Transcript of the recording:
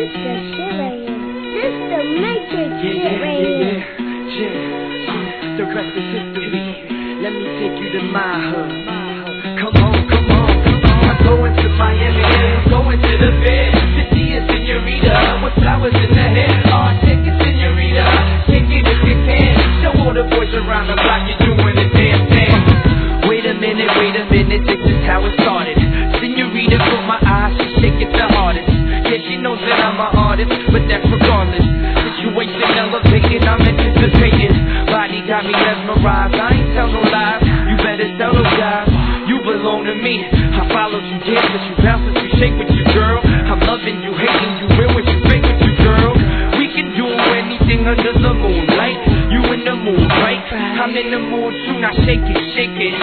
the shit right here. This the Matrix shit right here. The rest is history. Let me take you to my hood. Come on, come on, come on. I'm going to Miami, going to the bed to see a senorita with flowers in the hair. Oh, take it, senorita, take it if you can. Show all the boys around the block you're doing a damn dance. Wait a minute, this is how it started. Senorita caught my eye, she shaking the hardest. Yeah, she knows that I'm an artist, but that's regardless. Situation elevated, I'm anticipating. Body got me mesmerized, I ain't tell no lies. You better tell those guys, you belong to me. I followed you, dance with you, bounce with you, shake with you, girl. I'm loving you, hating you, real with you, fake with you, girl. We can do anything under the moonlight. You in the mood, right? I'm in the mood too, now shake it,